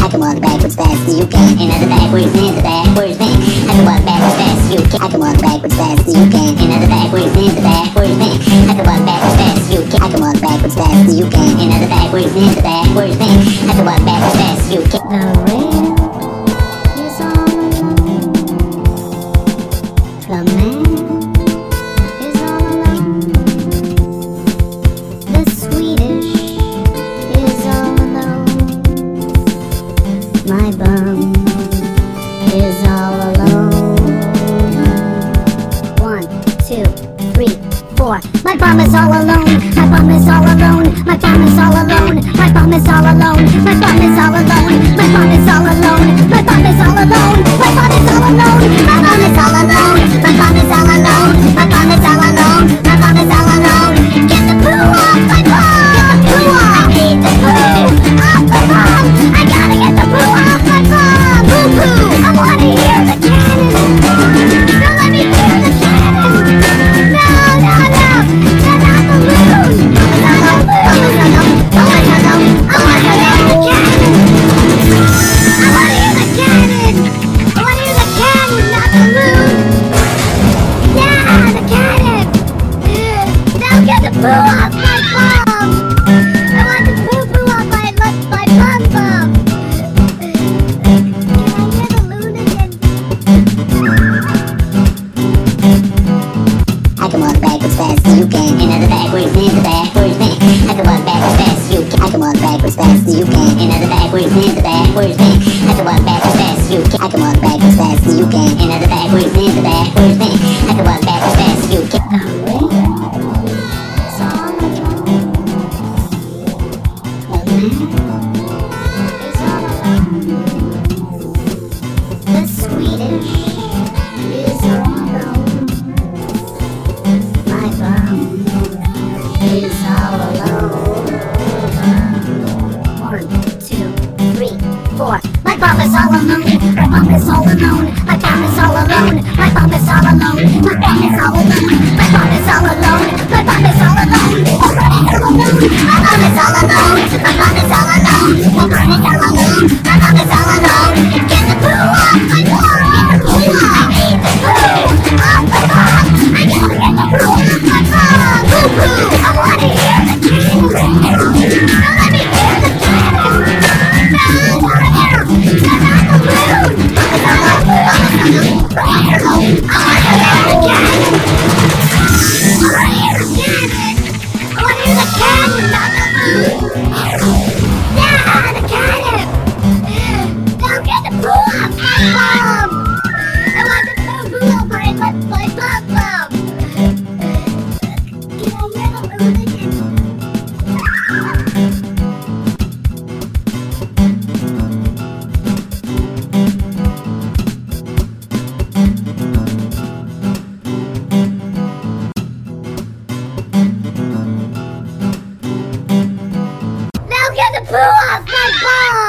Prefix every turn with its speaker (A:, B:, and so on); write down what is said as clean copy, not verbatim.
A: I can walk backwards fast as you can. Another backwards man, backwards man. I can walk backwards fast as you can. I can walk backwards fast as you can. Another backwards man, backwards man. I can walk backwards fast as you can. I can walk backwards fast as you can. Another backwards man, backwards man. I can walk backwards fast as you can.
B: The rail is all alone. The man is all alone. The Swedish is all alone. My bum is all alone. 1, 2, 3, 4. My bum is all alone. My bum is all alone. My bum is all alone. My bum is all alone. My bum is all alone. My bum is all alone. My bum is all alone. My bum is all alone. My bum is all alone. My bum is all alone. My bum is all alone. My bum is all alone. Get the poo off my bum. Get the poo off. I need the poo off my bum. I gotta get the poo off my bum. Poo poo. I wanna hear the cannon. Don't let me hear the cannon. No, no, no. That's not the balloon. That's not the balloon. I wanna hear the cannon. I wanna hear the cannon. I wanna hear the cannon, not the balloon. Yeah, the cannon. Now get the poo off my bum. I want the poo poo off my bum bum. Can I hear the loon again?
A: I can walk backwards fast as you can. Another backwards man, backwards man. I can walk backwards fast as you can. I can walk backwards fast as you can. Another backwards man, backwards man. I can walk backwards fast as you can. I can walk backwards fast as you can. Another backwards man, backwards man. I can walk backwards fast as you can.
B: The rail is all alone. The man is all alone. The Swedish is all alone. My bum is all alone. 1, 2, 3, 4. My bum is all alone. My bum is all alone. My bum is all alone. My bum is all alone. My bum is all alone. My bum is all alone. My bum is all alone. My bum is all alone. My bum is all alone. My bum is all alone. My bum is all alone. Get the poo off my bum. I need the poo off my bum. I gotta get the poo off my bum. Poo poo. I wanna hear the cannon. Don't let me hear the cannon. No, I wanna hear. That's not the balloon. It's not the balloon. I wanna hear the cannon. I wanna hear the cannon. I wanna hear the cannon, not the balloon. Yeah, the cannon. Now get the poo off my bum. I want the poo off my bum bum. Can I hear the balloon again? Now get the poo off my bum!